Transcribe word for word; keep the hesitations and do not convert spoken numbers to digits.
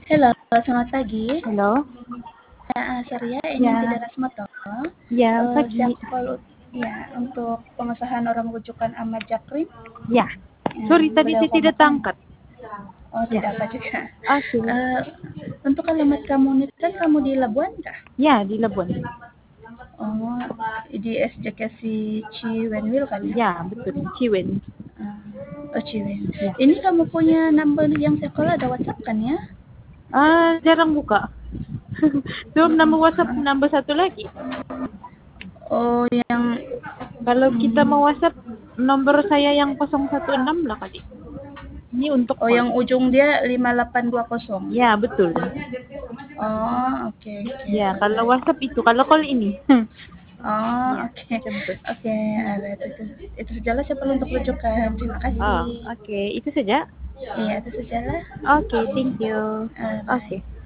Halo, selamat pagi. Halo? Ah, sorry ya, ini Ya, tidak Rasmoto. ya Eh, pagi. siap kalau ya untuk pengesahan orang rujukan Ahmad Jakrim. Ya, Ya, sorry tadi beliau saya tidak komutan. tangkap. Oh, Ya, tidak apa juga. oke. Eh, untuk alamat kamu ini kan kamu di Labuan kah? Ya, di Labuan. Oh, di S J K C Ciwenwil kan ya? Ya, betul. Ciwen. Ah, oh, Ciwen. Ya. Ini kamu punya number yang sekolah ada WhatsApp kan ya? Ah, jarang buka. So, nambah WhatsApp nambah satu lagi. Oh, yang Kalau kita hmm, mau WhatsApp, nomor saya yang nol satu enam lah kali. Ini untuk oh call. yang ujung dia lima delapan dua nol. Ya, betul. Oh, oke oke, Ya, kalau alright. WhatsApp itu, kalau call ini. Oh, Ya, oke. jemput. Oke, alright. Itu, itu sajalah saya perlu untuk rujukan. Terima Oh, kasih. oke. Itu saja. Iya, itu sajalah. Oke, thank you. Alright. Oke.